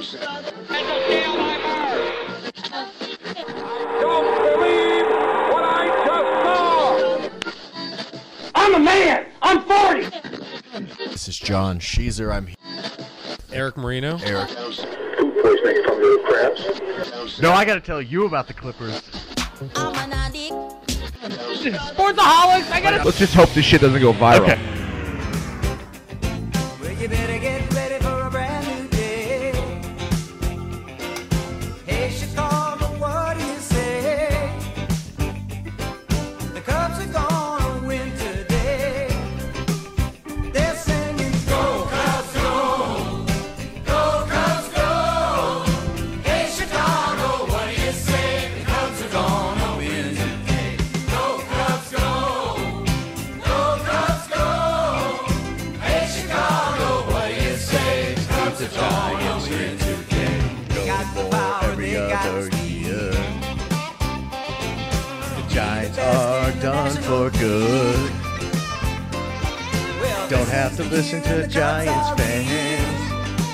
Don't believe what I just saw! I'm a man! I'm 40! This is John Sheezer. I'm Eric Marino. Eric. No, I gotta tell you about the Clippers. I'm an addict. Sportsaholics! I gotta... Let's just hope this shit doesn't go viral. Okay. Well, you better get ready for a brand new day. Hey, Chicago, what do you say? The Cubs are gonna win today. They're singing, Go Cubs, go! Go Cubs, go! Hey, Chicago, what do you say? The Cubs are gonna win today. Go Cubs, go! Go Cubs, go! Hey, Chicago, what do you say? The Cubs are gonna win today. They got the power, Every they got the other speed. year. The Giants are done for good. Well, Don't have to listen to Giants fans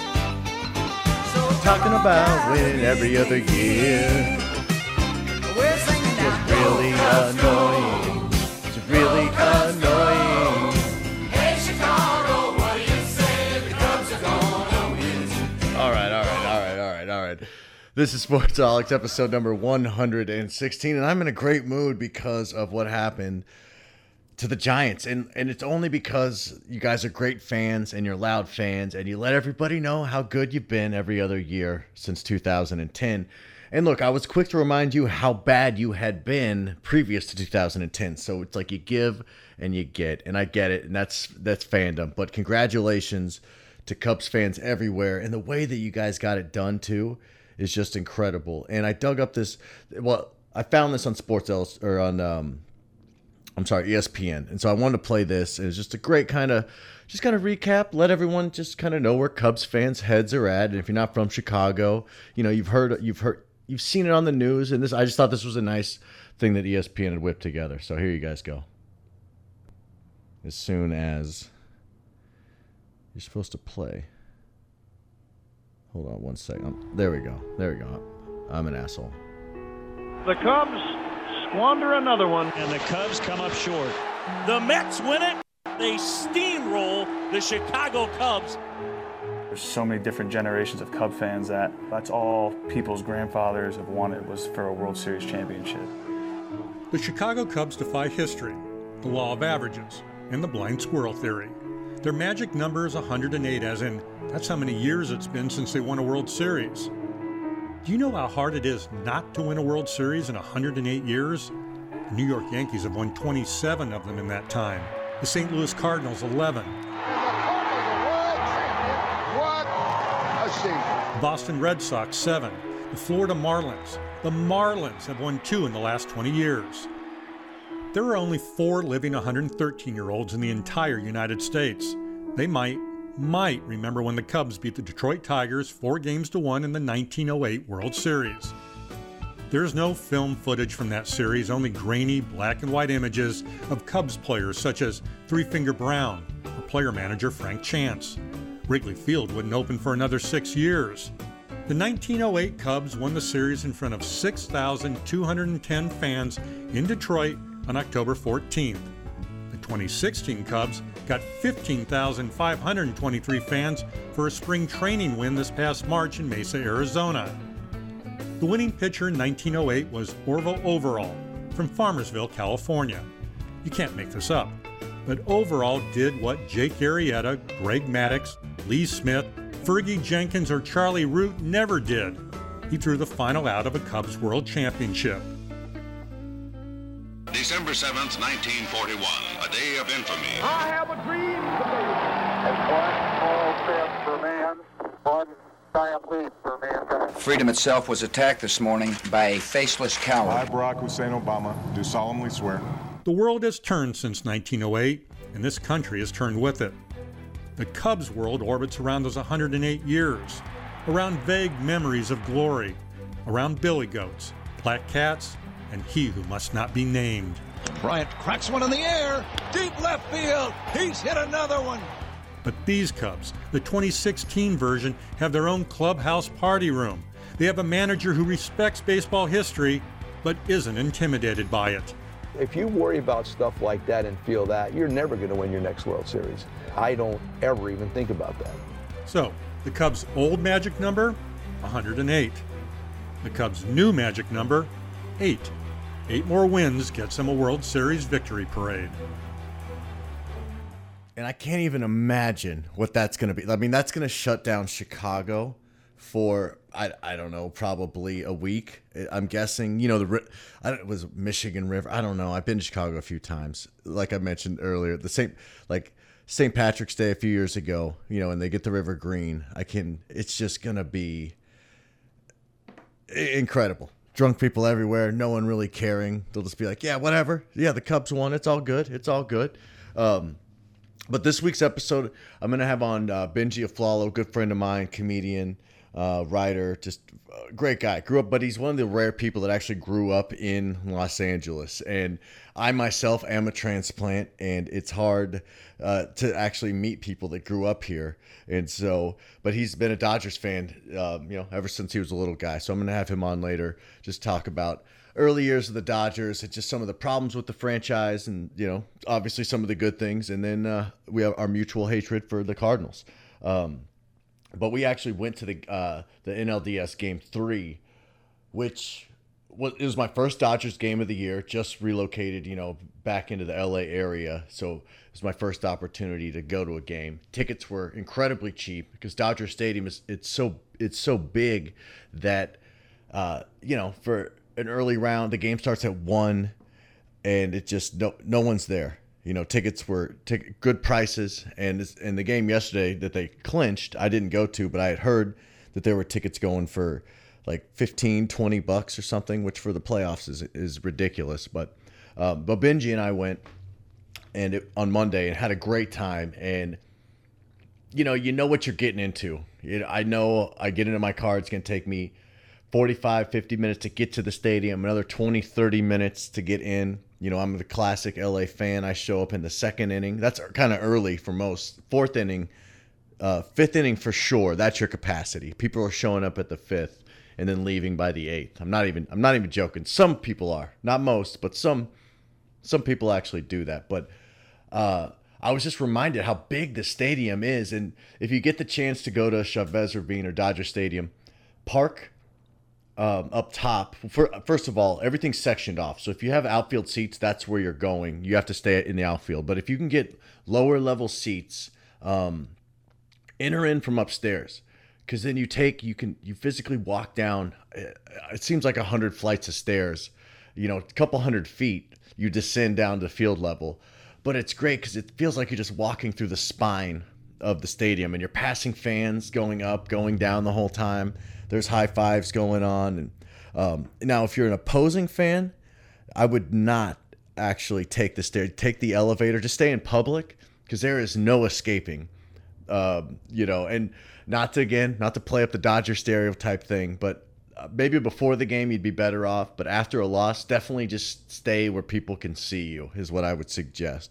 talking about win every other year. we're singing now. Really annoying. It's really annoying. Hey, Chicago, what do you say? The Cubs are gonna win. All right. This is Sportsaholics, episode number 116, and I'm in a great mood because of what happened to the Giants. And it's only because you guys are great fans and you're loud fans and you let everybody know how good you've been every other year since 2010. And look, I was quick to remind you how bad you had been previous to 2010. So it's like you give and you get, and I get it, and that's fandom. But congratulations to Cubs fans everywhere, and the way that you guys got it done too is just incredible. And I dug up this. Well, I found this on ESPN, and so I wanted to play this. And it's just a great kind of recap. Let everyone just kind of know where Cubs fans' heads are at. And if you're not from Chicago, you know you've seen it on the news. And I just thought this was a nice thing that ESPN had whipped together. So here you guys go. As soon as you're supposed to play. Hold on one second. There we go. I'm an asshole. The Cubs squander another one. And the Cubs come up short. The Mets win it. They steamroll the Chicago Cubs. There's so many different generations of Cub fans that's all people's grandfathers have wanted was for a World Series championship. The Chicago Cubs defy history, the law of averages, and the blind squirrel theory. Their magic number is 108, as in, that's how many years it's been since they won a World Series. Do you know how hard it is not to win a World Series in 108 years? The New York Yankees have won 27 of them in that time. The St. Louis Cardinals, 11. Boston Red Sox, 7. The Florida Marlins. The Marlins have won 2 in the last 20 years. There are only 4 living 113-year-olds in the entire United States. They might remember when the Cubs beat the Detroit Tigers 4-1 in the 1908 World Series. There's no film footage from that series, only grainy black and white images of Cubs players such as Three Finger Brown or player-manager Frank Chance. Wrigley Field wouldn't open for another 6 years. The 1908 Cubs won the series in front of 6,210 fans in Detroit on October 14th. The 2016 Cubs got 15,523 fans for a spring training win this past March in Mesa, Arizona. The winning pitcher in 1908 was Orville Overall from Farmersville, California. You can't make this up, but Overall did what Jake Arrieta, Greg Maddux, Lee Smith, Fergie Jenkins, or Charlie Root never did. He threw the final out of a Cubs World Championship. December 7th, 1941, a day of infamy. I have a dream today. One giant leap for mankind. Freedom itself was attacked this morning by a faceless coward. I, Barack Hussein Obama, do solemnly swear. The world has turned since 1908, and this country has turned with it. The Cubs world orbits around those 108 years, around vague memories of glory, around billy goats, black cats, and he who must not be named. Bryant cracks one in the air, deep left field. He's hit another one. But these Cubs, the 2016 version, have their own clubhouse party room. They have a manager who respects baseball history, but isn't intimidated by it. If you worry about stuff like that and feel that, you're never going to win your next World Series. I don't ever even think about that. So, the Cubs' old magic number, 108. The Cubs' new magic number, 8. 8 more wins gets them a World Series victory parade. And I can't even imagine what that's going to be. I mean, that's going to shut down Chicago for, I don't know, probably a week. I'm guessing, you know, it was Michigan River. I don't know. I've been to Chicago a few times. Like I mentioned earlier, St. Patrick's Day a few years ago, you know, and they get the River Green. It's just going to be incredible. Drunk people everywhere. No one really caring. They'll just be like, yeah, whatever. Yeah, the Cubs won. It's all good. It's all good. But this week's episode, I'm going to have on Benji Aflalo, good friend of mine, comedian, writer, just great guy. But he's one of the rare people that actually grew up in Los Angeles. And I myself am a transplant, and it's hard to actually meet people that grew up here. And so, but he's been a Dodgers fan, ever since he was a little guy. So I'm going to have him on later, just talk about early years of the Dodgers and just some of the problems with the franchise and, you know, obviously some of the good things. And then we have our mutual hatred for the Cardinals. But we actually went to the NLDS Game 3, which it was my first Dodgers game of the year, just relocated, you know, back into the LA area. So it was my first opportunity to go to a game. Tickets were incredibly cheap because Dodger Stadium it's so big that, for an early round, the game starts at 1 and it just no one's there. You know, tickets were good prices, and the game yesterday that they clinched, I didn't go to, but I had heard that there were tickets going for like $15-20 or something, which for the playoffs is ridiculous. But Benji and I went on Monday and had a great time, and you know what you're getting into. I know I get into my car, it's going to take me 45-50 minutes to get to the stadium, another 20-30 minutes to get in. You know, I'm the classic LA fan. I show up in the second inning. That's kind of early for most. Fourth inning, fifth inning for sure. That's your capacity. People are showing up at the fifth and then leaving by the eighth. I'm not even joking. Some people are, not most, but some people actually do that. But I was just reminded how big the stadium is, and if you get the chance to go to Chavez Ravine or Dodger Stadium, park up top. First of all, everything's sectioned off. So if you have outfield seats, that's where you're going. You have to stay in the outfield. But if you can get lower level seats, enter in from upstairs, because then you physically walk down. It seems like 100 flights of stairs. You know, a couple 100 feet. You descend down to field level, but it's great because it feels like you're just walking through the spine of the stadium, and you're passing fans going up, going down the whole time. There's high fives going on. And now, if you're an opposing fan, I would not actually take the elevator. Just stay in public, because there is no escaping. And not to play up the Dodger stereotype thing, but maybe before the game you'd be better off. But after a loss, definitely just stay where people can see you is what I would suggest.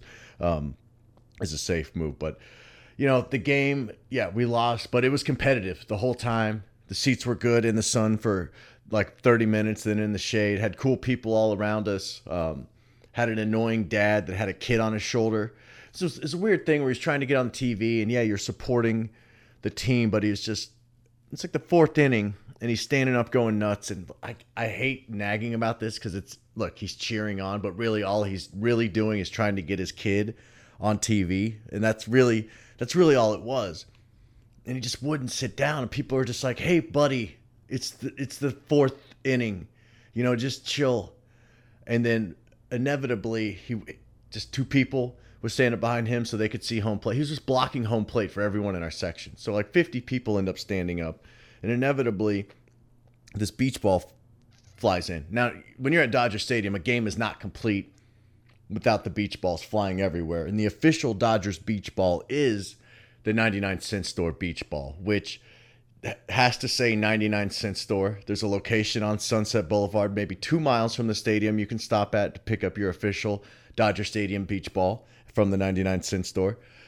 As a safe move. But the game, we lost, but it was competitive the whole time. The seats were good in the sun for like 30 minutes, then in the shade. Had cool people all around us. Had an annoying dad that had a kid on his shoulder. So it's a weird thing where he's trying to get on TV, and you're supporting the team, but it's like the fourth inning, and he's standing up going nuts. And I hate nagging about this because he's cheering on, but really all he's really doing is trying to get his kid on TV, and that's really all it was. And he just wouldn't sit down, and people are just like, "Hey, buddy, it's the fourth inning, just chill." And then inevitably, just two people were standing behind him so they could see home plate. He was just blocking home plate for everyone in our section. So like 50 people end up standing up, and inevitably, this beach ball flies in. Now, when you're at Dodger Stadium, a game is not complete without the beach balls flying everywhere. And the official Dodgers beach ball is the 99-cent store beach ball, which has to say 99-cent store. There's a location on Sunset Boulevard, maybe 2 miles from the stadium you can stop at to pick up your official Dodger Stadium beach ball from the 99-cent store.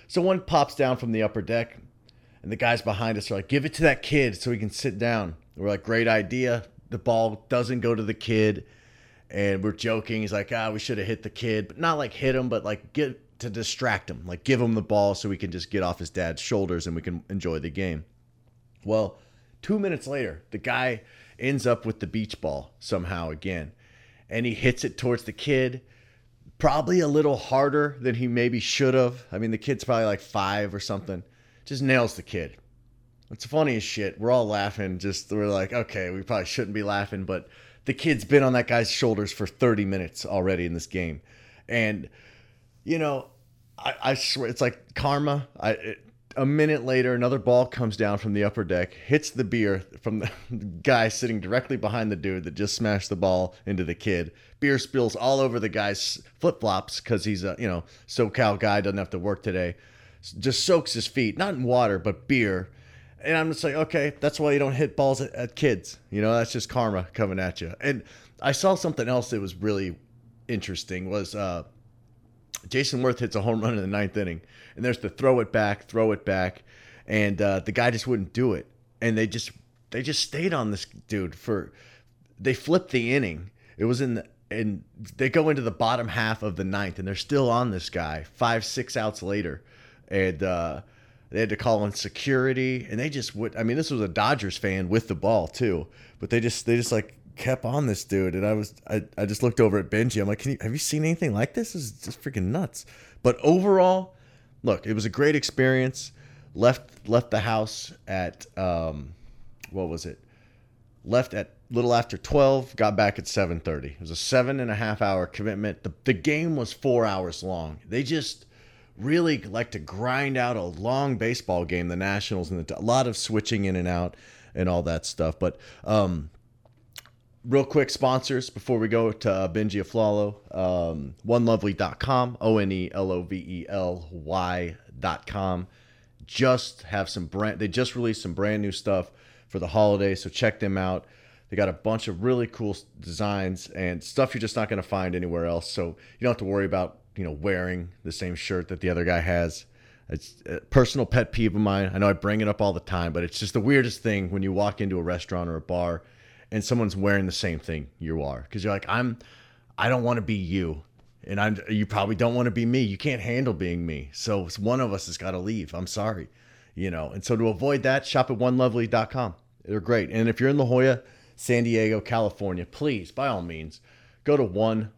So one pops down from the upper deck, and the guys behind us are like, give it to that kid so he can sit down. We're like, great idea. The ball doesn't go to the kid, and we're joking. He's like, we should have hit the kid, but not like hit him, but like get to distract him, like give him the ball so we can just get off his dad's shoulders and we can enjoy the game. Well, 2 minutes later, the guy ends up with the beach ball somehow again, and he hits it towards the kid, probably a little harder than he maybe should have. I mean, the kid's probably like 5 or something. Just nails the kid. It's funny as shit. We're all laughing. We're like, okay, we probably shouldn't be laughing, but the kid's been on that guy's shoulders for 30 minutes already in this game. And, you know, I swear, it's like karma. A minute later, another ball comes down from the upper deck, hits the beer from the guy sitting directly behind the dude that just smashed the ball into the kid. Beer spills all over the guy's flip-flops because he's a, SoCal guy, doesn't have to work today. Just soaks his feet, not in water, but beer. And I'm just like, okay, that's why you don't hit balls at kids. That's just karma coming at you. And I saw something else that was really interesting was Jason Worth hits a home run in the 9th inning. And there's the throw it back. And the guy just wouldn't do it. And they just stayed on this dude they flipped the inning. It was and they go into the bottom half of the 9th, and they're still on this guy 5-6 outs later. And they had to call in security, and they just would. I mean, this was a Dodgers fan with the ball too, but they just like kept on this dude. And I just looked over at Benji. I'm like, have you seen anything like this? This is just freaking nuts. But overall, look, it was a great experience. Left the house at what was it? Left at little after 12. Got back at 7:30. It was a 7.5 hour commitment. The game was 4 hours long. They just really like to grind out a long baseball game, the Nationals, and a lot of switching in and out and all that stuff. But real quick sponsors before we go to Benji Aflalo. OneLovely.com, OneLovely.com. They just released some brand new stuff for the holidays, so check them out. They got a bunch of really cool designs and stuff you're just not going to find anywhere else. So you don't have to worry about wearing the same shirt that the other guy has. It's a personal pet peeve of mine. I know I bring it up all the time, but it's just the weirdest thing when you walk into a restaurant or a bar and someone's wearing the same thing you are. Because you're like, I don't want to be you. And you probably don't want to be me. You can't handle being me. So one of us has got to leave. I'm sorry. And so to avoid that, shop at OneLovely.com. They're great. And if you're in La Jolla, San Diego, California, please, by all means, go to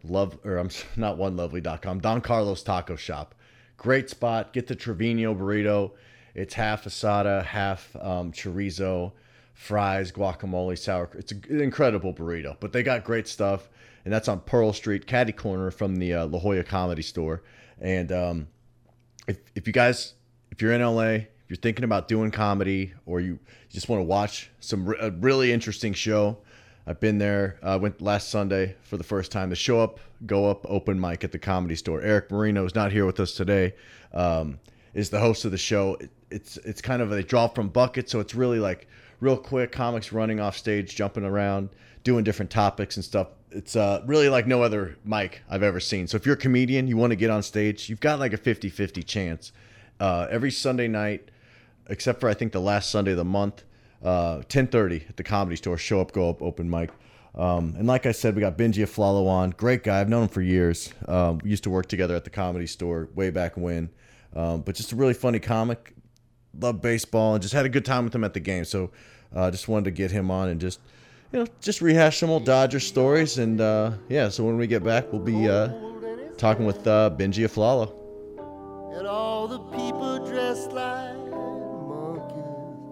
OneLovely.com, Don Carlos Taco Shop. Great spot. Get the Trevino burrito. It's half asada, half chorizo, fries, guacamole, sour cream. It's an incredible burrito, but they got great stuff. And that's on Pearl Street, catty corner from the La Jolla Comedy Store. And if you're in LA, if you're thinking about doing comedy, or you just want to watch a really interesting show, I've been there. I went last Sunday for the first time. The Go Up open mic at the Comedy Store. Eric Marino is not here with us today. Is the host of the show. It's kind of they draw from buckets, so it's really like real quick comics running off stage, jumping around, doing different topics and stuff. It's really like no other mic I've ever seen. So if you're a comedian, you want to get on stage, you've got like a 50-50 chance. Every Sunday night, except for I think the last Sunday of the month, 10:30 at the Comedy Store. Go Up open mic. And like I said, we got Benji Aflalo on. Great guy. I've known him for years. We used to work together at the Comedy Store way back when. But just a really funny comic. Loved baseball and just had a good time with him at the game. So just wanted to get him on and just rehash some old Dodger stories. And so when we get back, we'll be talking with Benji Aflalo. And all the people dressed like monkeys.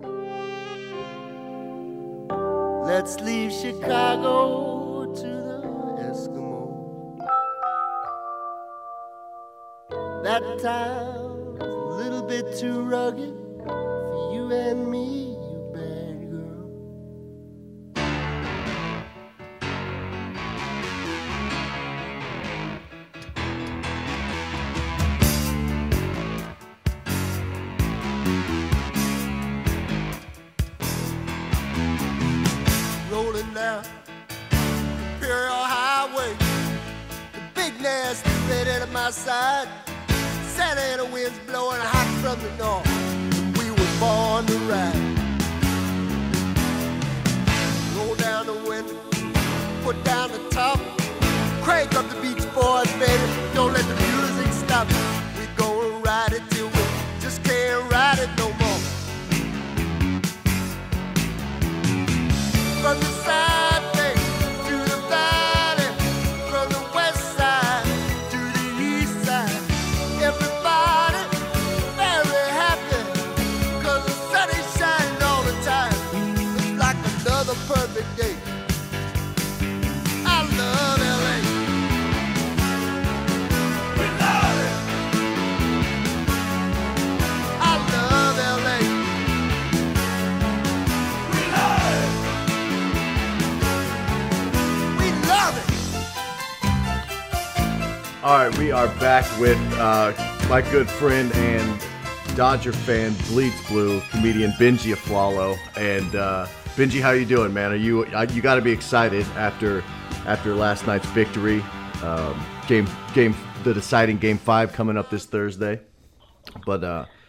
Let's leave Chicago to the Eskimos. That town's a little bit too rugged for you and me, you bad girl. Rolling down Imperial Highway, the big nasty red at my side. Santa Ana winds blowing hot from the north. We were born to ride. Roll down the window, put down the top, crank up the Beach Boys, baby. Don't let the music stop. We gonna ride it till we just can't ride it no more. From the side bay to the valley, from the west side to the east side, everybody very happy, 'cause the sun is shining all the time. Looks like another perfect day. I love LA. We love it. I love LA. We love it. We love it. All right, we are back with my good friend and Dodger fan, Bleeds Blue, comedian Benji Aflalo. And Benji, how you doing, man? You got to be excited after last night's victory. The deciding Game 5 coming up this Thursday. But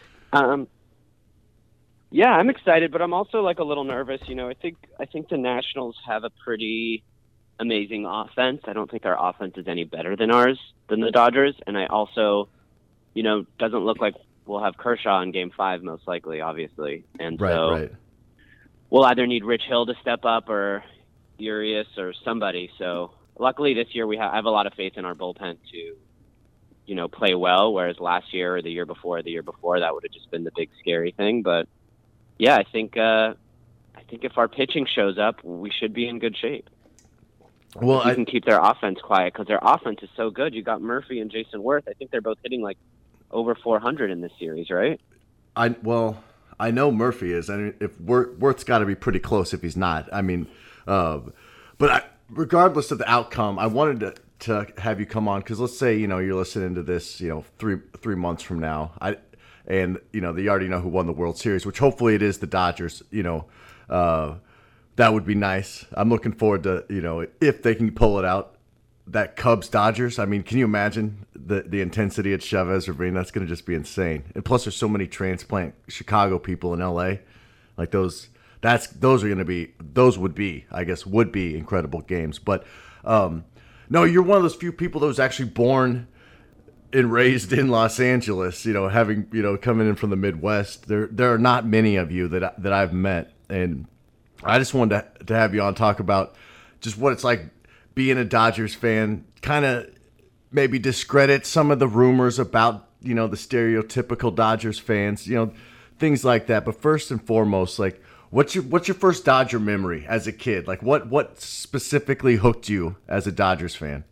yeah, I'm excited, but I'm also like a little nervous. You know, I think the Nationals have a pretty amazing offense. I don't think our offense is any better than the Dodgers, and I also, you know, doesn't look like we'll have Kershaw in Game 5 most likely, obviously, and right. We'll either need Rich Hill to step up or Urias or somebody. So luckily this year I have a lot of faith in our bullpen to, you know, play well. Whereas last year or the year before, that would have just been the big scary thing. But yeah, I think if our pitching shows up, we should be in good shape. Well, we can keep their offense quiet because their offense is so good. You got Murphy and Jason Worth. I think they're both hitting like over 400 in this series, right? I know Murphy is. I mean, if Worth's got to be pretty close if he's not. I mean, regardless of the outcome, I wanted to have you come on because let's say, you know, you're listening to this, you know, three months from now, and you know, they already know who won the World Series, which hopefully it is the Dodgers. You know, that would be nice. I'm looking forward to, you know, if they can pull it out. That Cubs-Dodgers, I mean, can you imagine the intensity at Chavez Ravine? That's going to just be insane. And plus, there's so many transplant Chicago people in L.A. Like those would be incredible games. But no, you're one of those few people that was actually born and raised in Los Angeles. You know, having, you know, coming in from the Midwest. There are not many of you that I've met, and I just wanted to have you on talk about just what it's like being a Dodgers fan, kind of maybe discredit some of the rumors about, you know, the stereotypical Dodgers fans, you know, things like that. But first and foremost, like, what's your first Dodger memory as a kid? Like, what specifically hooked you as a Dodgers fan?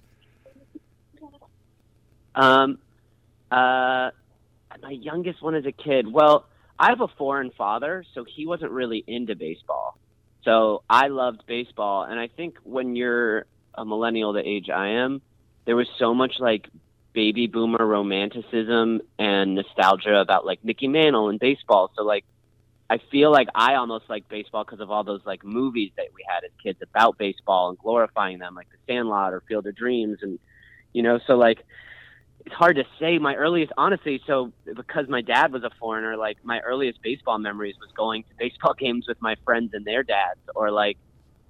My youngest one as a kid. Well, I have a foreign father, so he wasn't really into baseball. So I loved baseball, and I think when you're a millennial the age I am, there was so much like baby boomer romanticism and nostalgia about like Mickey Mantle and baseball. So like, I feel like I almost like baseball because of all those like movies that we had as kids about baseball and glorifying them, like The Sandlot or Field of Dreams. And, you know, so like, it's hard to say my earliest, honestly. So because my dad was a foreigner, like my earliest baseball memories was going to baseball games with my friends and their dads, or like,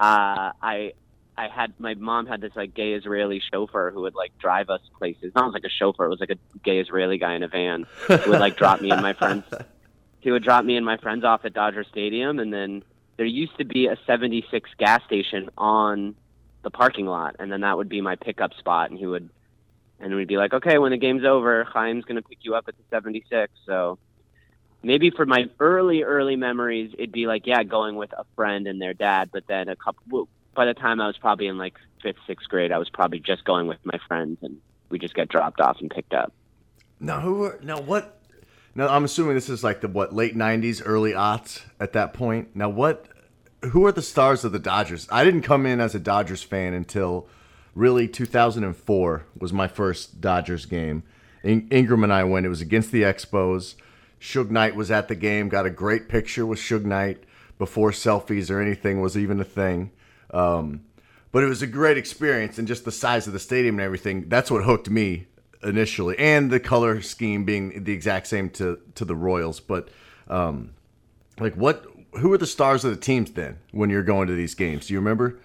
my mom had this like gay Israeli chauffeur who would like drive us places. Not like a chauffeur, it was like a gay Israeli guy in a van who would like drop me and my friends. He would drop me and my friends off at Dodger Stadium, and then there used to be a 76 gas station on the parking lot, and then that would be my pickup spot, and we'd be like, okay, when the game's over, Chaim's going to pick you up at the 76. So maybe for my early memories, it'd be like, yeah, going with a friend and their dad, but then by the time I was probably in like 5th, 6th grade, I was probably just going with my friends, and we just get dropped off and picked up. Now, I'm assuming this is like the late 90s, early aughts at that point. Now, who are the stars of the Dodgers? I didn't come in as a Dodgers fan until really 2004 was my first Dodgers game. Ingram and I went. It was against the Expos. Suge Knight was at the game, got a great picture with Suge Knight before selfies or anything was even a thing. But it was a great experience, and just the size of the stadium and everything, that's what hooked me initially, and the color scheme being the exact same to the Royals. But like, who are the stars of the teams then when you're going to these games? Do you remember?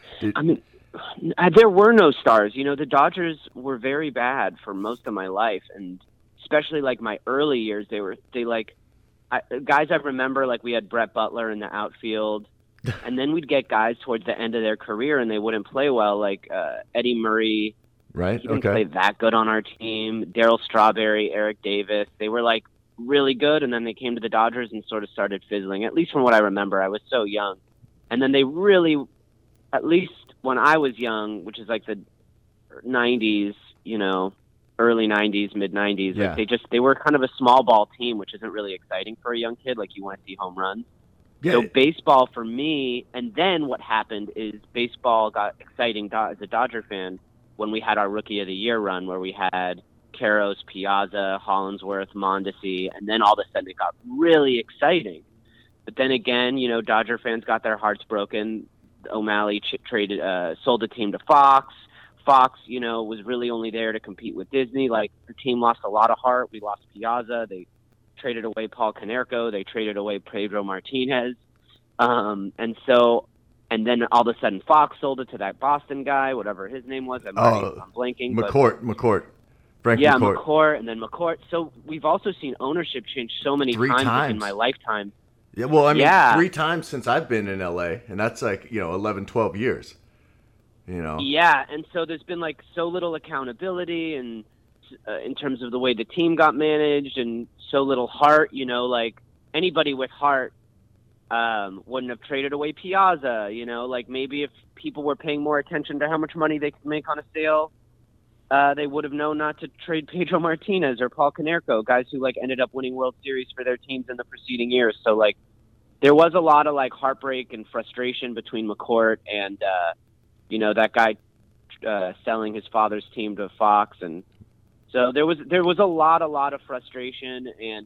There were no stars. You know, the Dodgers were very bad for most of my life, and especially like my early years, guys I remember, like we had Brett Butler in the outfield, and then we'd get guys towards the end of their career and they wouldn't play well, like Eddie Murray. Right. He didn't play that good on our team. Darryl Strawberry, Eric Davis. They were like really good, and then they came to the Dodgers and sort of started fizzling, at least from what I remember. I was so young. And then they really, at least when I was young, which is like the 90s, you know, early 90s, mid 90s, Yeah. like they were kind of a small ball team, which isn't really exciting for a young kid. Like you want to see home runs. Yeah. So baseball for me, and then what happened is baseball got exciting as a Dodger fan when we had our Rookie of the Year run, where we had Karros, Piazza, Hollinsworth, Mondesi, and then all of a sudden it got really exciting. But then again, you know, Dodger fans got their hearts broken. O'Malley sold the team to Fox. Fox, you know, was really only there to compete with Disney. Like, the team lost a lot of heart. We lost Piazza. They traded away Paul Konerko. They traded away Pedro Martinez. And then all of a sudden Fox sold it to that Boston guy, whatever his name was. I'm blanking. McCourt. Frank yeah, McCourt. McCourt, and then McCourt. So we've also seen ownership change so many times in my lifetime. Yeah, well, I mean, 3 times since I've been in LA, and that's like, 11, 12 years. Yeah, and so there's been like so little accountability, and in terms of the way the team got managed, and so little heart. Like anybody with heart wouldn't have traded away Piazza. Like maybe if people were paying more attention to how much money they could make on a sale, they would have known not to trade Pedro Martinez or Paul Konerko, guys who like ended up winning World Series for their teams in the preceding years. So like there was a lot of like heartbreak and frustration between McCourt and that guy selling his father's team to Fox, and so there was a lot of frustration and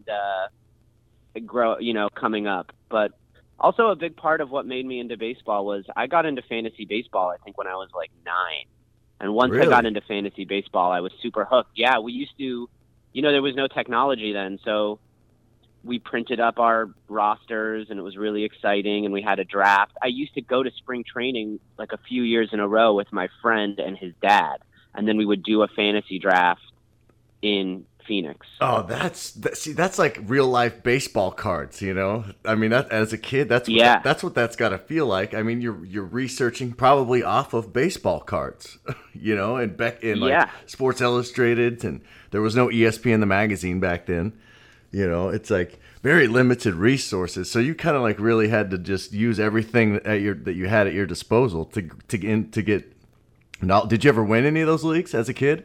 coming up. But also a big part of what made me into baseball was I got into fantasy baseball, I think, when I was like 9. And once I got into fantasy baseball, I was super hooked. Yeah, we used to, there was no technology then, so we printed up our rosters, and it was really exciting, and we had a draft. I used to go to spring training like a few years in a row with my friend and his dad, and then we would do a fantasy draft in Phoenix. Oh, that's like real life baseball cards, I mean, that as a kid, that's what that's got to feel like. I mean, you're researching probably off of baseball cards, and like Sports Illustrated, and there was no ESPN the magazine back then. It's like very limited resources, so you kind of like really had to just use everything that you had at your disposal to get. Now, did you ever win any of those leagues as a kid?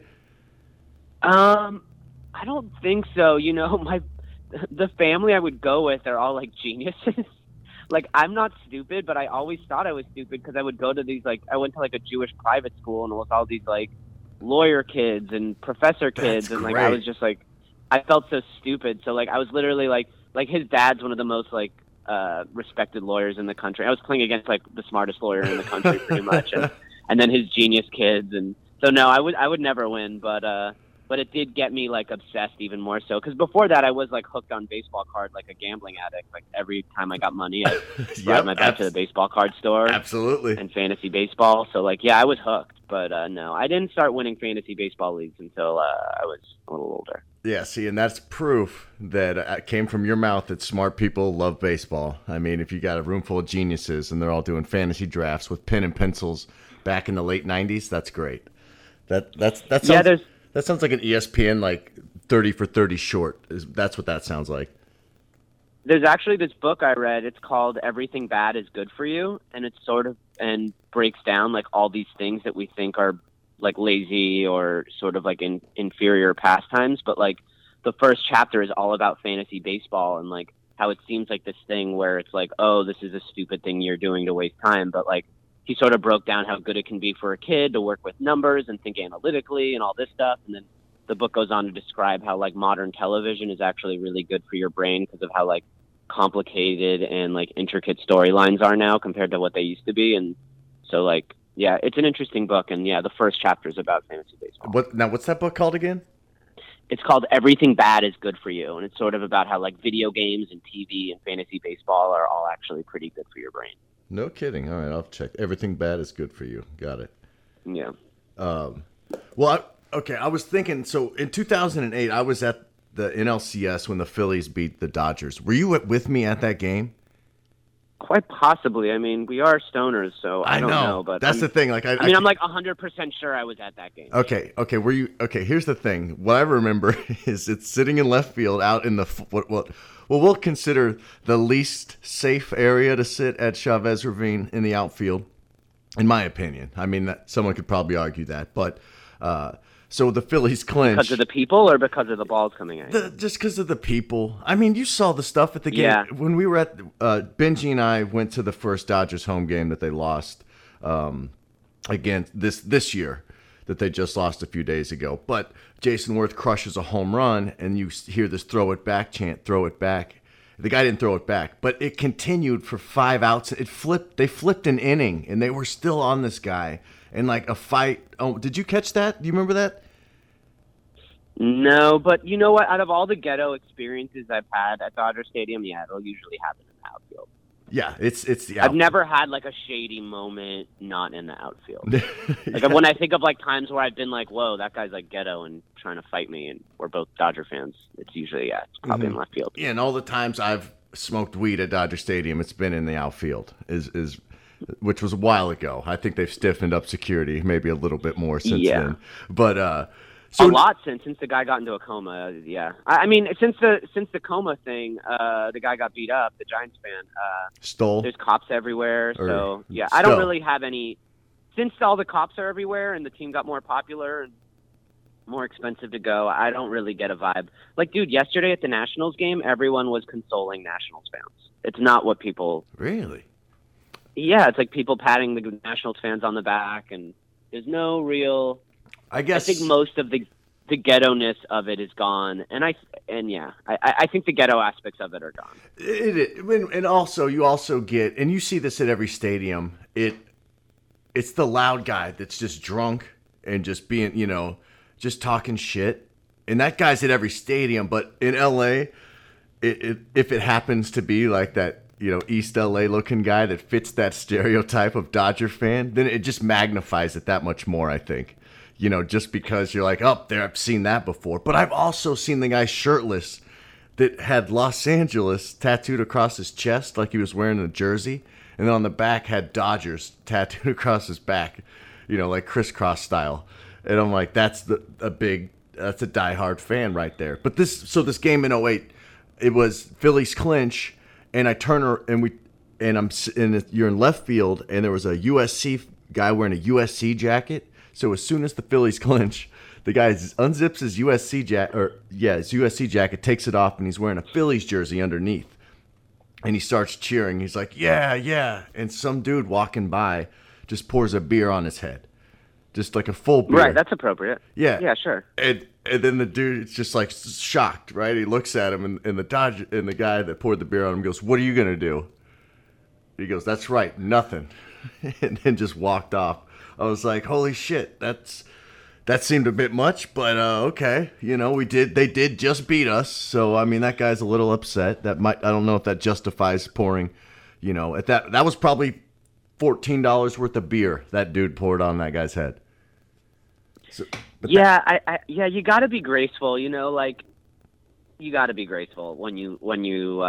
I don't think so. The family I would go with are all like geniuses. Like, I'm not stupid, but I always thought I was stupid because I would go to these, like, I went to like a Jewish private school, and it was all these like lawyer kids and professor kids. That's and like great. I was just like, I felt so stupid. So like I was literally like his dad's one of the most like respected lawyers in the country. I was playing against like the smartest lawyer in the country pretty much, and then his genius kids. And so no, I would never win, but it did get me like obsessed even more so, because before that I was like hooked on baseball cards like a gambling addict. Like every time I got money, I'd ride my bike to the baseball card store. Absolutely. And fantasy baseball. So like, yeah, I was hooked, but no, I didn't start winning fantasy baseball leagues until I was a little older. Yeah, see, and that's proof that it came from your mouth that smart people love baseball. I mean, if you got a room full of geniuses and they're all doing fantasy drafts with pen and pencils back in the late 90s, that's great. That sounds like an ESPN like 30 for 30 short. That's what that sounds like. There's actually this book I read. It's called Everything Bad is Good for You, and it's sort of and breaks down like all these things that we think are like lazy or sort of like inferior pastimes. But like the first chapter is all about fantasy baseball and like how it seems like this thing where it's like, oh, this is a stupid thing you're doing to waste time. But like he sort of broke down how good it can be for a kid to work with numbers and think analytically and all this stuff. And then the book goes on to describe how like modern television is actually really good for your brain because of how like complicated and like intricate storylines are now compared to what they used to be. And so like, yeah, it's an interesting book. And yeah, the first chapter is about fantasy baseball. What's that book called again? It's called Everything Bad is Good for You, and it's sort of about how like video games and TV and fantasy baseball are all actually pretty good for your brain. No kidding. All right, I'll check. Everything Bad is Good for You. Got it. Yeah. Well, I was thinking. So in 2008, I was at the NLCS when the Phillies beat the Dodgers. Were you with me at that game? Quite possibly. I mean, we are stoners, so I don't know. But that's the thing. Like, I'm like 100% sure I was at that game. Okay. Were you? Okay. Here's the thing. What I remember is it's sitting in left field, out in the what we'll consider the least safe area to sit at Chavez Ravine in the outfield, in my opinion. I mean, someone could probably argue that, but so the Phillies clinched. Because of the people or because of the balls coming in? Just because of the people. I mean, you saw the stuff at the game. Yeah. When we were at Benji and I went to the first Dodgers home game that they lost again this year, that they just lost a few days ago. But Jason Worth crushes a home run, and you hear this "throw it back" chant, "throw it back." The guy didn't throw it back, but it continued for 5 outs. They flipped an inning, and they were still on this guy. And like a fight. Oh, did you catch that? Do you remember that? No, but you know what? Out of all the ghetto experiences I've had at Dodger Stadium, yeah, it'll usually happen in the outfield. Yeah, it's the outfield. I've never had like a shady moment not in the outfield. Like when I think of like times where I've been like, whoa, that guy's like ghetto and trying to fight me, and we're both Dodger fans, it's usually, it's probably in left field. Yeah, and all the times I've smoked weed at Dodger Stadium, it's been in the outfield, which was a while ago. I think they've stiffened up security maybe a little bit more since then. But so a lot since the guy got into a coma. Yeah, I mean since the coma thing, the guy got beat up. The Giants fan stole. There's cops everywhere. So yeah, I don't really have any. Since all the cops are everywhere and the team got more popular and more expensive to go, I don't really get a vibe. Like, dude, yesterday at the Nationals game, everyone was consoling Nationals fans. It's not what people really. Yeah, it's like people patting the Nationals fans on the back, and there's no real. I think most of the ghetto-ness of it is gone, and I think the ghetto aspects of it are gone. And also, you also get, and you see this at every stadium. It's the loud guy that's just drunk and just being, just talking shit, and that guy's at every stadium. But in LA, if it happens to be like that. East LA looking guy that fits that stereotype of Dodger fan, then it just magnifies it that much more, I think. Just because you're like, oh, there, I've seen that before. But I've also seen the guy shirtless that had Los Angeles tattooed across his chest like he was wearing a jersey. And then on the back had Dodgers tattooed across his back, like crisscross style. And I'm like, that's a diehard fan right there. But this game in 2008, it was Phillies clinch. And I turn her, you're in left field, and there was a USC guy wearing a USC jacket. So as soon as the Phillies clinch, the guy unzips his USC jacket, takes it off, and he's wearing a Phillies jersey underneath. And he starts cheering. He's like, yeah, yeah. And some dude walking by just pours a beer on his head. Just like a full beer. Right, that's appropriate. Yeah. Yeah, sure. And then the dude is just like shocked, right? He looks at him, and the guy that poured the beer on him goes, "What are you gonna do?" He goes, "That's right, nothing," and then just walked off. I was like, "Holy shit, that seemed a bit much, but okay, they did just beat us, so I mean that guy's a little upset. I don't know if that justifies pouring, at that was probably $14 worth of beer that dude poured on that guy's head." So, you got to be graceful. You got to be graceful when you win.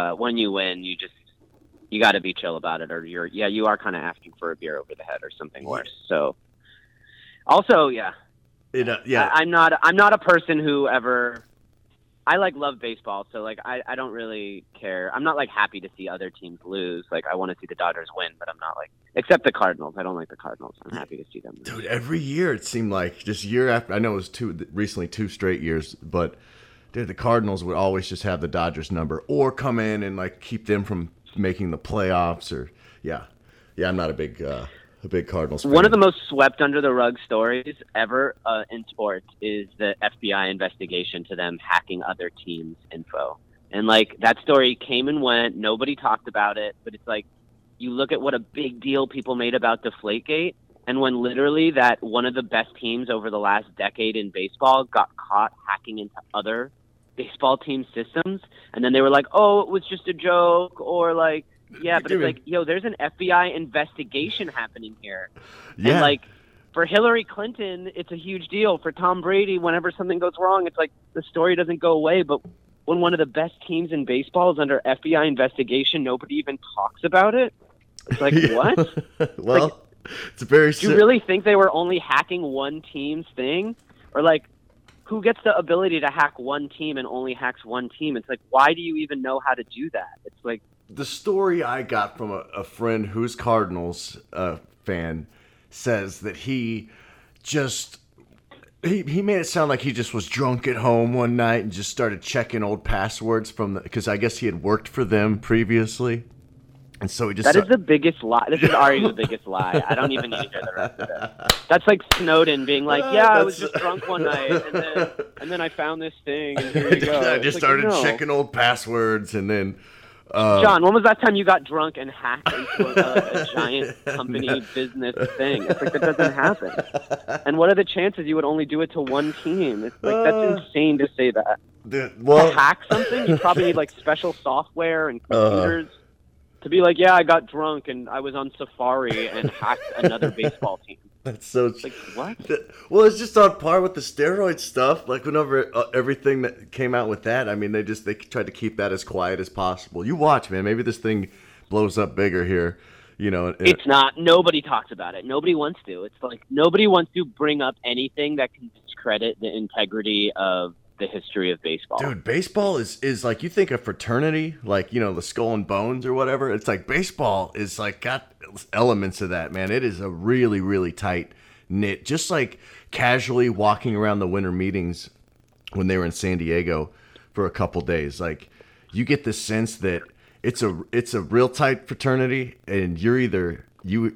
You got to be chill about it, or you are kind of asking for a beer over the head or something worse. So, also, I'm not a person who ever. I love baseball, so I don't really care. I'm not happy to see other teams lose. I want to see the Dodgers win, but I'm not except the Cardinals. I don't like the Cardinals. I'm happy to see them lose. Dude, every year it seemed like just year after. I know it was recently 2 straight years, but dude, the Cardinals would always just have the Dodgers number or come in and keep them from making the playoffs I'm not a big Cardinals fan. One of the most swept under the rug stories ever in sports is the FBI investigation to them hacking other teams' info. And that story came and went. Nobody talked about it, but it's you look at what a big deal people made about Deflategate, And when literally that one of the best teams over the last decade in baseball got caught hacking into other baseball team systems, and then they were like, oh, it was just a joke, or like, yeah, but it's like, yo, there's an FBI investigation happening here. Yeah. And like, for Hillary Clinton, it's a huge deal. For Tom Brady, whenever something goes wrong, it's like the story doesn't go away. But when one of the best teams in baseball is under FBI investigation, nobody even talks about it. It's like, what? Well, like, it's very. Do you really think they were only hacking one team's thing? Or like, who gets the ability to hack one team and only hacks one team? It's like, why do you even know how to do that? It's like, the story I got from a friend who's Cardinals fan says that he just he made it sound like he just was drunk at home one night and just started checking old passwords from because I guess he had worked for them previously, and so he just that is the biggest lie. This is already the biggest lie. I don't even need to hear the rest of it. That's like Snowden being like, yeah, I was just drunk one night and then I found this thing and here you go. I just started checking old passwords and then. John, when was that time you got drunk and hacked into a giant company business thing? It's like, that doesn't happen. And what are the chances you would only do it to one team? It's like, that's insane to say that. To hack something, you probably need like special software and computers to be like, yeah, I got drunk and I was on Safari and hacked another baseball team. That's so. Like, what? Well, it's just on par with the steroid stuff. Like whenever everything that came out with that, I mean, they tried to keep that as quiet as possible. You watch, man. Maybe this thing blows up bigger here. You know, it's not. Nobody talks about it. Nobody wants to. It's like nobody wants to bring up anything that can discredit the integrity of the history of baseball. Dude, baseball is like, you think of fraternity, like, you know, the Skull and Bones or whatever. It's like baseball is like got elements of that, man. It is a really, really tight knit. Just like casually walking around the winter meetings when they were in San Diego for a couple days, like you get the sense that it's a real tight fraternity, and you're either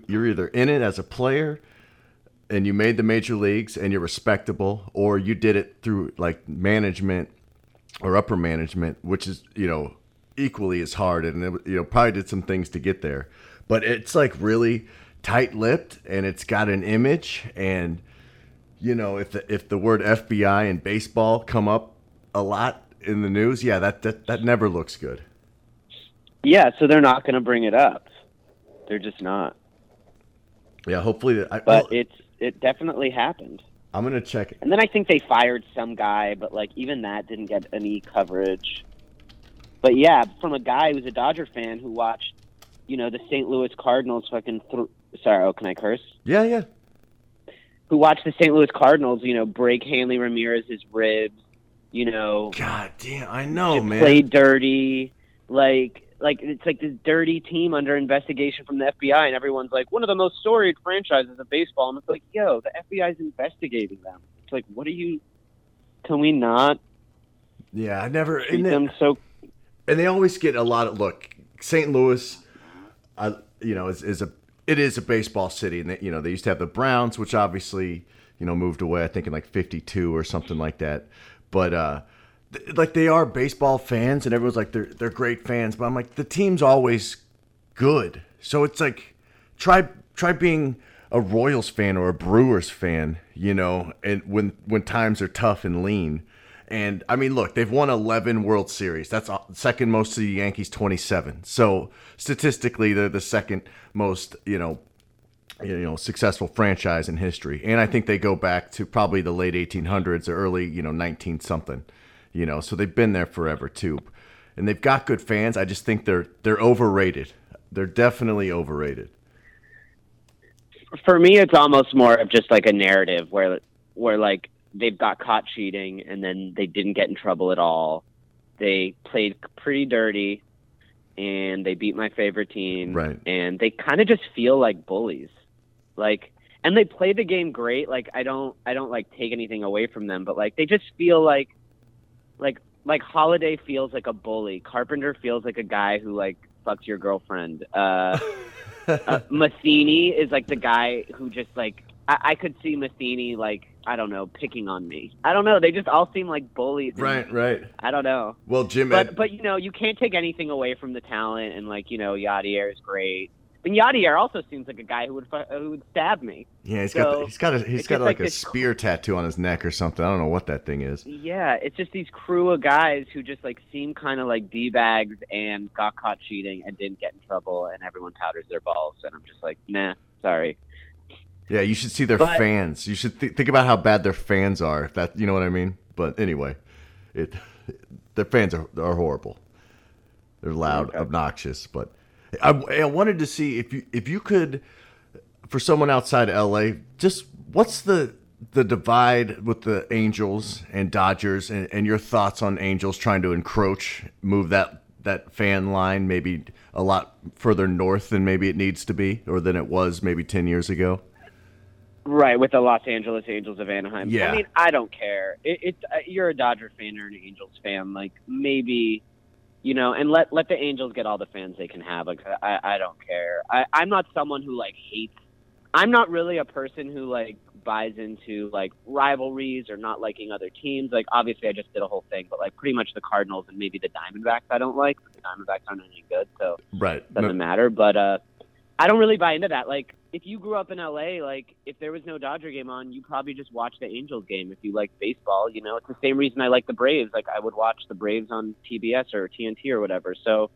in it as a player and you made the major leagues and you're respectable, or you did it through like management or upper management, which is, you know, equally as hard, and it, you know, probably did some things to get there. But it's like really tight-lipped, and it's got an image. And you know, if the word FBI and baseball come up a lot in the news, yeah, that never looks good. Yeah, so they're not going to bring it up. They're just not. Yeah, hopefully. It definitely happened. I'm going to check it. And then I think they fired some guy, but like even that didn't get any coverage. But yeah, from a guy who's a Dodger fan who watched, you know, the St. Louis Cardinals fucking can I curse? Yeah. Who watched the St. Louis Cardinals, you know, break Hanley Ramirez's ribs, you know. God damn, I know, man. Play dirty, like it's like this dirty team under investigation from the FBI, and everyone's like, one of the most storied franchises of baseball. And it's like, yo, the FBI's investigating them. It's like, can we not? Yeah, I never treat them so. And they always get a lot of look. St. Louis, you know, is a baseball city, and you know, they used to have the Browns, which obviously, you know, moved away. I think in like '52 or something like that. But like they are baseball fans, and everyone's like they're great fans. But I'm like, the team's always good, so it's like try being a Royals fan or a Brewers fan, you know, and when times are tough and lean. And I mean, look, they've won 11 World Series. That's second most to the Yankees, 27. So statistically, they're the second most, you know, successful franchise in history. And I think they go back to probably the late 1800s or early, you know, 19 something. You know, so they've been there forever too, and they've got good fans. I just think they're overrated. They're definitely overrated. For me, it's almost more of just like a narrative where like they've got caught cheating and then they didn't get in trouble at all. They played pretty dirty, and they beat my favorite team. Right. And they kind of just feel like bullies, like. And they play the game great. Like I don't like take anything away from them, but like they just feel like Holiday feels like a bully. Carpenter feels like a guy who like fucks your girlfriend. Matheny is like the guy who just like I could see Matheny like, I don't know, picking on me. I don't know. They just all seem like bullies. Right. I don't know. Well, Jim, but you know, you can't take anything away from the talent, and like, you know, Yadier is great. And Yadier also seems like a guy who would stab me. Yeah, he's So, got it's like like a this spear tattoo on his neck or something. I don't know what that thing is. Yeah, it's just these crew of guys who just like seem kind of like D-bags and got caught cheating and didn't get in trouble, and everyone powders their balls, and I'm just like, nah, sorry. Yeah, you should see their fans. You should think about how bad their fans are. If that, you know what I mean? But anyway, their fans are horrible. They're loud, obnoxious. But I wanted to see if you could, for someone outside LA, just what's the divide with the Angels and Dodgers, and your thoughts on Angels trying to move that fan line maybe a lot further north than maybe it needs to be, or than it was maybe 10 years ago. Right, with the Los Angeles Angels of Anaheim. Yeah. I mean, I don't care. You're a Dodger fan or an Angels fan. Like, maybe, and let the Angels get all the fans they can have. Like, I don't care. I'm not someone who, like, hates. I'm not really a person who, like, buys into, like, rivalries or not liking other teams. Like, obviously, I just did a whole thing, but, like, pretty much the Cardinals and maybe the Diamondbacks I don't like. But the Diamondbacks aren't any good, so right. It doesn't matter. But I don't really buy into that. Like, if you grew up in LA, like, if there was no Dodger game on, you probably just watch the Angels game. If you like baseball, it's the same reason I like the Braves. Like, I would watch the Braves on TBS or TNT or whatever. So,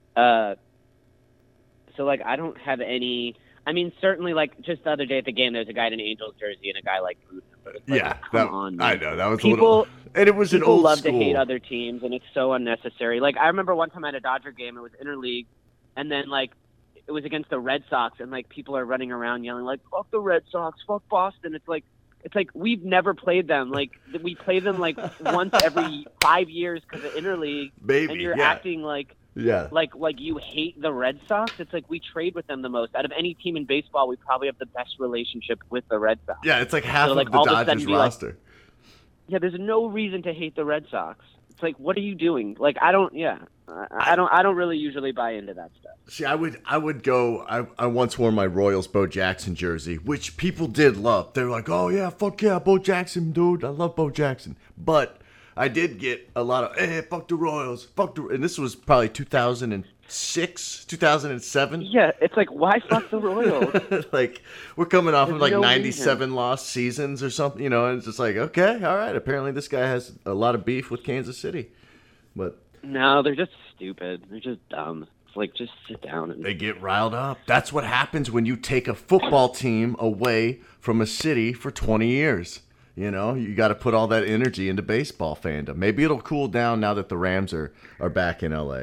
like, I don't have any. I mean, certainly, like, just the other day at the game, there's a guy in an Angels jersey and a guy like booed him. But it's like, Yeah, come on, man. I know that was People- a little, and it was an People old love school. to hate other teams, and it's so unnecessary. Like, I remember one time at a Dodger game, it was interleague, and then, like, it was against the Red Sox, and, like, people are running around yelling, like, fuck the Red Sox, fuck Boston. It's like we've never played them. Like, we play them, like, once every 5 years because of interleague, Maybe, and you're yeah. acting like Yeah. like you hate the Red Sox. It's like we trade with them the most. Out of any team in baseball, we probably have the best relationship with the Red Sox. Yeah, it's like half So, like, of the all of a sudden Dodgers be like, roster. Yeah, there's no reason to hate the Red Sox. It's like, what are you doing? Like, I don't really usually buy into that stuff. See, I would go. I once wore my Royals Bo Jackson jersey, which people did love. They were like, "Oh yeah, fuck yeah, Bo Jackson, dude. I love Bo Jackson." But I did get a lot of, "Hey, fuck the Royals, fuck the." And this was probably 2006, 2007. Yeah, it's like, why fuck the Royals? Like, we're coming off of There's like no 97 lost seasons or something, and it's just like, okay, all right. Apparently, this guy has a lot of beef with Kansas City, but. No, they're just stupid. They're just dumb. It's like, just sit down and They get riled up. That's what happens when you take a football team away from a city for 20 years. You got to put all that energy into baseball fandom. Maybe it'll cool down now that the Rams are back in LA.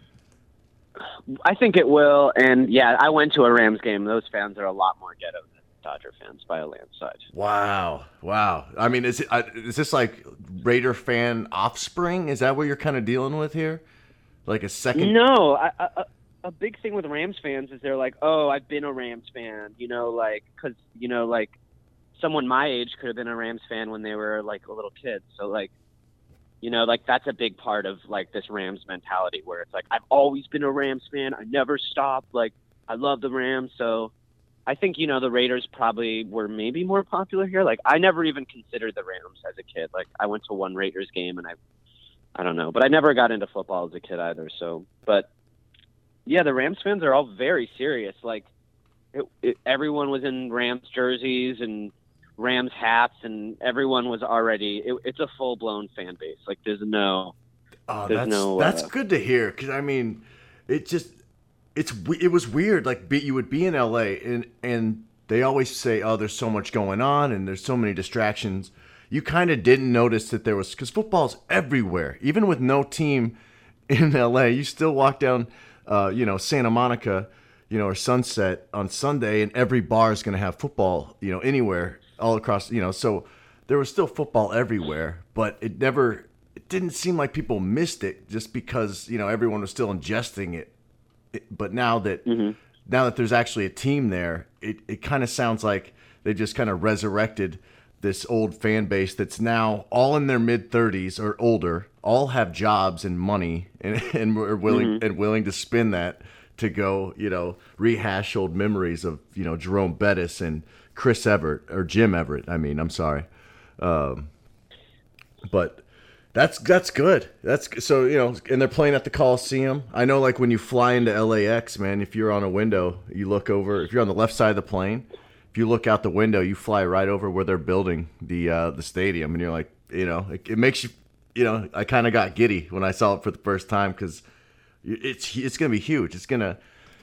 I think it will. And yeah, I went to a Rams game. Those fans are a lot more ghetto than Dodger fans by a landslide. Wow. I mean, is this like Raider fan offspring? Is that what you're kind of dealing with here? Like a second? No, a big thing with Rams fans is they're like, oh, I've been a Rams fan, because, like, someone my age could have been a Rams fan when they were, like, a little kid. So, like, that's a big part of, like, this Rams mentality where it's like, I've always been a Rams fan. I never stopped. Like, I love the Rams. So I think, the Raiders probably were maybe more popular here. Like, I never even considered the Rams as a kid. Like, I went to one Raiders game and I don't know, but I never got into football as a kid either. So, but yeah, the Rams fans are all very serious. Like, everyone was in Rams jerseys and Rams hats, and everyone was already. It's a full blown fan base. Like, there's no. That's good to hear, because I mean, it was weird. Like, you would be in LA and they always say, oh, there's so much going on and there's so many distractions. You kind of didn't notice that there was, because football's everywhere. Even with no team in LA, you still walk down, Santa Monica, or Sunset on Sunday, and every bar is going to have football, anywhere, all across, So there was still football everywhere, but it didn't seem like people missed it just because, everyone was still ingesting it. But now that there's actually a team there, it kind of sounds like they just kind of resurrected this old fan base that's now all in their mid-30s or older, all have jobs and money, and are willing to spend that to go, rehash old memories of, Jerome Bettis and Chris Everett, or Jim Everett. I mean, I'm sorry. But That's good. That's so, and they're playing at the Coliseum. I know, like when you fly into LAX, man, if you're on a window, you look over. If you're on the left side of the plane, if you look out the window, you fly right over where they're building the stadium, and you're like, it makes you, I kind of got giddy when I saw it for the first time because it's gonna be huge. It's gonna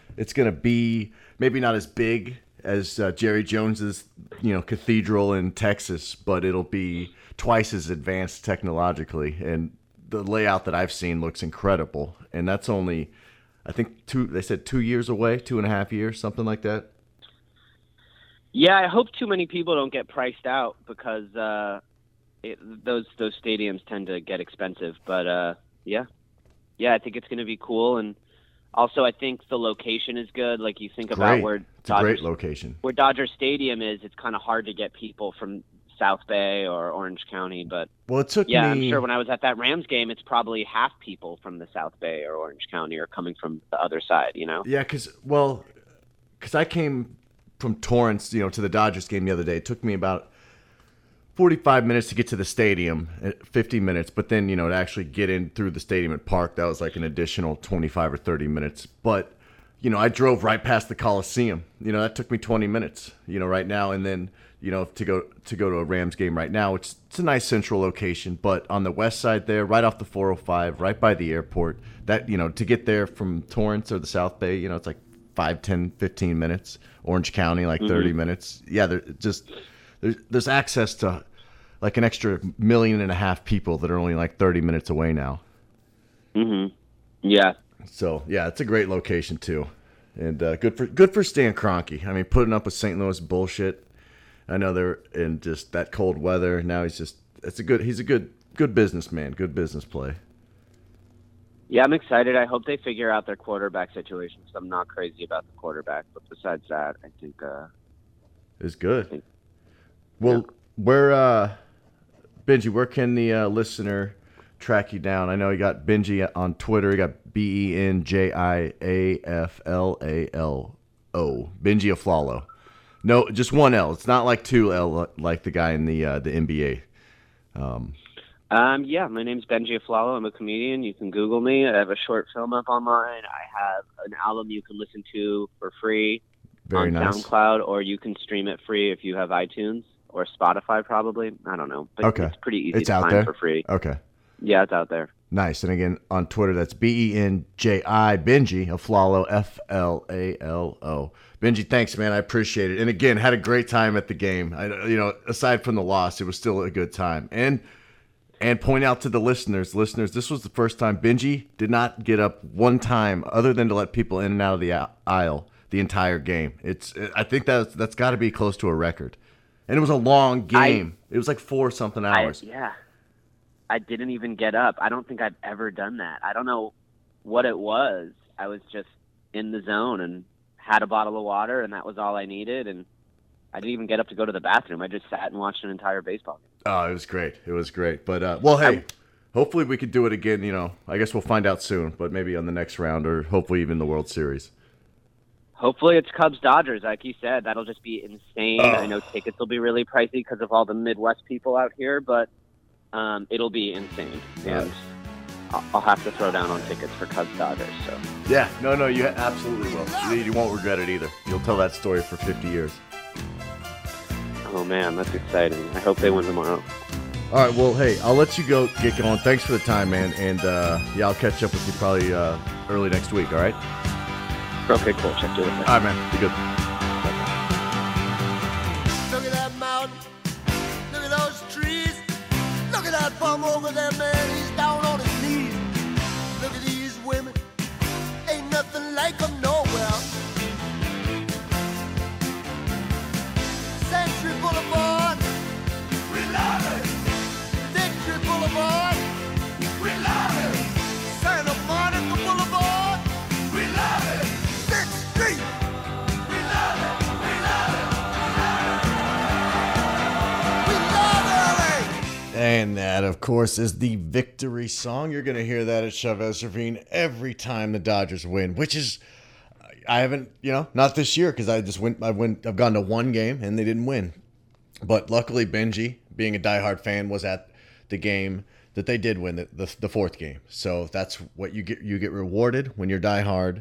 be maybe not as big as Jerry Jones's cathedral in Texas, but it'll be twice as advanced technologically, and the layout that I've seen looks incredible. And that's only, I think, they said 2 years away, 2.5 years, something like that. Yeah, I hope too many people don't get priced out because those stadiums tend to get expensive. But yeah, I think it's going to be cool, and also I think the location is good. Like you think about where it's a great location. Where Dodger Stadium is, it's kind of hard to get people from South Bay or Orange County, but it took me. I'm sure when I was at that Rams game, it's probably half people from the South Bay or Orange County are coming from the other side. Yeah, because I came from Torrance, to the Dodgers game the other day. It took me about 45 minutes to get to the stadium, 50 minutes, but then to actually get in through the stadium and park, that was like an additional 25 or 30 minutes. But I drove right past the Coliseum. That took me 20 minutes. Right now, and then. To go to a Rams game right now, it's a nice central location, but on the west side there, right off the 405, right by the airport, that, to get there from Torrance or the South Bay, it's like 5, 10, 15 minutes. Orange County, like 30 minutes. Yeah, there's access to like an extra 1.5 million people that are only like 30 minutes away now. Mm-hmm. Yeah. So, yeah, it's a great location too. And good for Stan Kroenke. I mean, putting up with St. Louis bullshit. I know they're in just that cold weather. Now he's a good businessman, good business play. Yeah, I'm excited. I hope they figure out their quarterback situation. So I'm not crazy about the quarterback, but besides that, I think it's good. Where Benji, where can the listener track you down? I know you got Benji on Twitter. You got BenjiAflalo. Benji Aflalo. No, just one L. It's not like 2 L like the guy in the NBA. Yeah, my name's Benji Aflalo. I'm a comedian. You can Google me. I have a short film up online. I have an album you can listen to for free on SoundCloud, or you can stream it free if you have iTunes or Spotify, probably. I don't know. But okay. It's pretty easy it's to out find there? For free. Okay. Yeah, it's out there. Nice. And again, on Twitter, that's Benji, Benji Aflalo, Flalo. Benji, thanks, man. I appreciate it. And again, had a great time at the game. Aside from the loss, it was still a good time. And point out to the listeners, this was the first time Benji did not get up one time other than to let people in and out of the aisle the entire game. I think that's got to be close to a record. And it was a long game. It was like 4-something hours. I didn't even get up. I don't think I've ever done that. I don't know what it was. I was just in the zone and had a bottle of water, and that was all I needed. And I didn't even get up to go to the bathroom. I just sat and watched an entire baseball game. Oh, it was great. But, hey, hopefully we could do it again. I guess we'll find out soon, but maybe on the next round or hopefully even the World Series. Hopefully it's Cubs-Dodgers, like you said. That'll just be insane. I know tickets will be really pricey because of all the Midwest people out here, but it'll be insane. And I'll have to throw down on tickets for Cubs-Dodgers. So. Yeah, no, you absolutely will. You won't regret it either. You'll tell that story for 50 years. Oh, man, that's exciting. I hope they win tomorrow. All right, well, hey, I'll let you get going. Thanks for the time, man. And, I'll catch up with you probably early next week, all right? Okay, cool. Check you later. All right, man. Be good. Look at that mountain. Look at those trees. Look at that bum over there, man. He's down on his knees. Look at these women. Ain't nothing like them nowhere. Century Boulevard. We love it. Victory Boulevard. We love it. Santa Monica Boulevard. We love it. Sixth Street. We love it. We love it. We love LA. And that, of course, is the victory song. You're going to hear that at Chavez Ravine every time the Dodgers win, which is, I haven't, not this year because I've gone to one game and they didn't win. But luckily, Benji, being a diehard fan, was at the game that they did win the fourth game. So that's what you get rewarded when you're diehard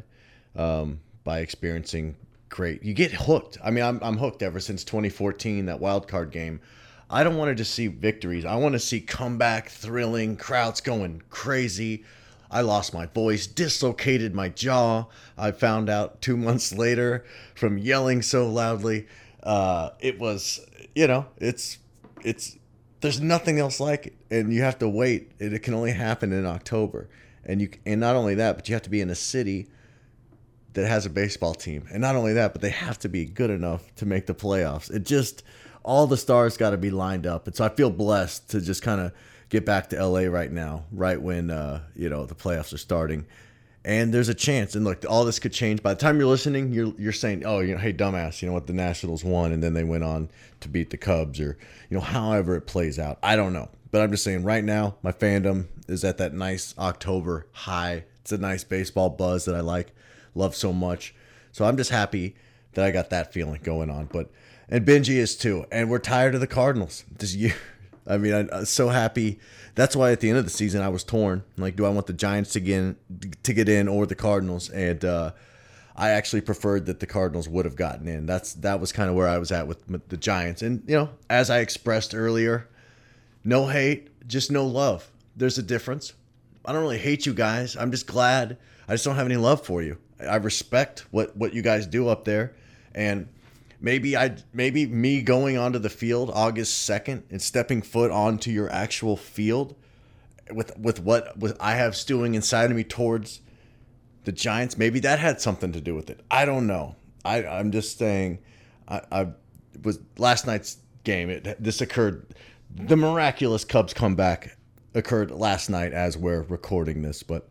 by experiencing great. You get hooked. I mean, I'm hooked ever since 2014, that wild card game. I don't want to just see victories. I want to see comeback, thrilling, crowds going crazy. I lost my voice, dislocated my jaw. I found out 2 months later from yelling so loudly. It was, it's there's nothing else like it, and you have to wait. It can only happen in October, and not only that, but you have to be in a city that has a baseball team, and not only that, but they have to be good enough to make the playoffs. It just, all the stars got to be lined up, and so I feel blessed to just kind of get back to LA right now, right when the playoffs are starting, and there's a chance. And look, all this could change. By the time you're listening, you're saying, oh, hey, dumbass, you know what, the Nationals won, and then they went on to beat the Cubs, or however it plays out. I don't know, but I'm just saying right now, my fandom is at that nice October high. It's a nice baseball buzz that I love so much. So I'm just happy that I got that feeling going on. And Benji is too, and we're tired of the Cardinals this year. I mean, I'm so happy. That's why at the end of the season I was torn. Like, do I want the Giants to get in or the Cardinals? And I actually preferred that the Cardinals would have gotten in. That was kind of where I was at with the Giants. And as I expressed earlier, no hate, just no love. There's a difference. I don't really hate you guys. I'm just glad. I just don't have any love for you. I respect what you guys do up there, and maybe me going onto the field August 2nd and stepping foot onto your actual field with what I have stewing inside of me towards the Giants, maybe that had something to do with it. I don't know. I'm just saying. I was last night's game. This occurred. The miraculous Cubs comeback occurred last night as we're recording this, but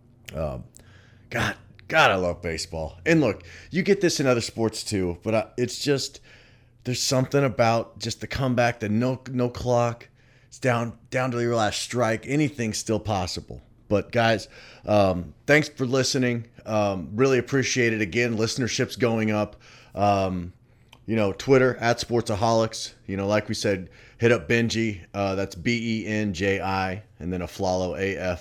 God, I love baseball. And look, you get this in other sports too, but it's just, there's something about just the comeback, the no clock, it's down to your last strike. Anything's still possible. But guys, thanks for listening. Really appreciate it. Again, listenership's going up. Twitter @Sportsaholics. Like we said, hit up Benji. That's BENJI, and then Aflalo,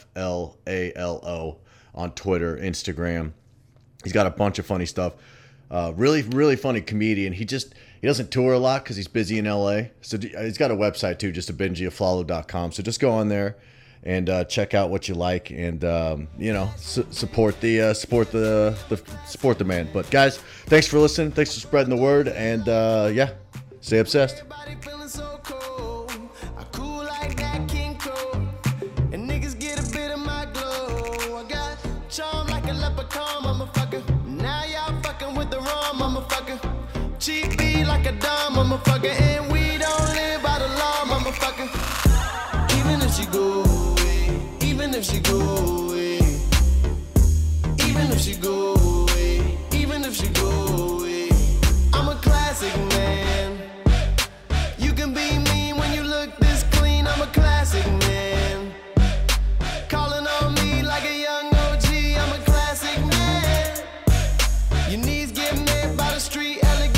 AFLALO on Twitter, Instagram. He's got a bunch of funny stuff. Really, really funny comedian. He doesn't tour a lot because he's busy in LA. So he's got a website too, just benjiaflalo.com. So just go on there and check out what you like, and support the man. But guys, thanks for listening. Thanks for spreading the word, and stay obsessed. Cheap be like a dumb motherfucker, and we don't live by the law, motherfucker. Even if she go away, even if she go away, even if she go away, even if she go away, I'm a classic man. You can be mean when you look this clean, I'm a classic man. Calling on me like a young OG, I'm a classic man. Your knees get met by the street.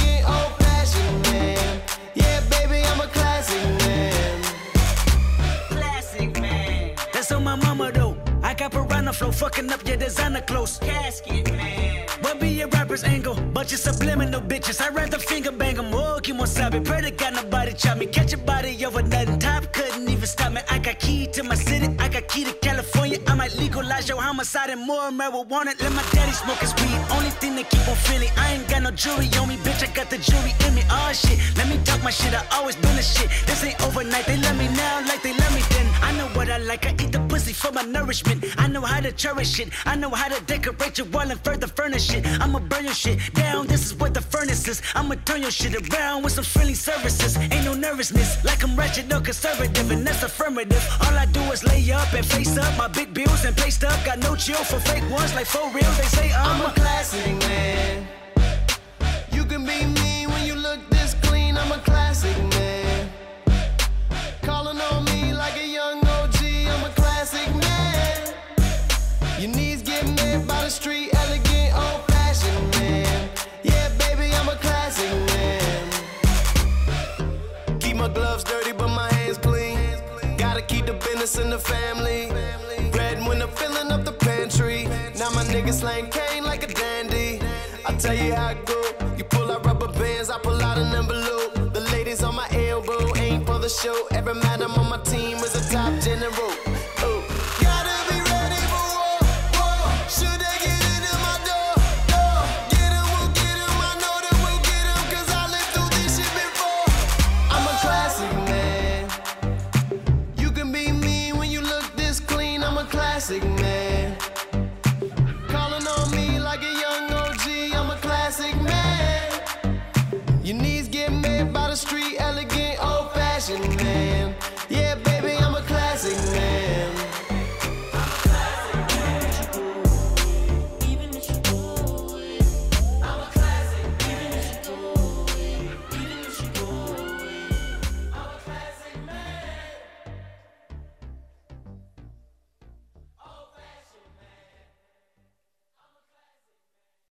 I got piranha flow, fucking up your designer clothes. Casket man. What be your rapper's angle? But you subliminal bitches. I'd rather finger bang them. Oh, Kimosabe. Pray to God nobody chop me. Catch a body over nothing. Top couldn't even stop me. I got key to my city. I got key to California. I might legalize your homicide and more marijuana. Let my daddy smoke his weed. Only thing that keep on feeling. I ain't got no jury on me, bitch. I got the jury in me. Oh shit. Let me talk my shit. I always been a shit. This ain't overnight. They love me now like they love me then. I know what I like. I eat the pussy for my nourishment. I know how to cherish it. I know how to decorate your wall and further furnish it. I'ma burn your shit down. This is what the furnace is. I'ma turn your shit around with some friendly services. Ain't no nervousness, like I'm wretched or conservative, and that's affirmative. All I do is lay up and face up my big bills and play stuff. Got no chill for fake ones, like for real. They say I'm a classic man. You can be mean when you look this clean. I'm a classic man. Calling on me like a young OG. I'm a classic man. Your knees get met by the street, elegant, old-fashioned man. Yeah, baby, I'm a classic man. Keep my gloves dirty, but my hands clean. Got Gotta keep the business in the family. Breadwinner filling up the pantry. Now my niggas slang cane like a dandy. I tell you how it go. You pull out rubber bands, I pull out an envelope. The ladies on my elbow ain't for the show. Every man I'm on my team is a top general.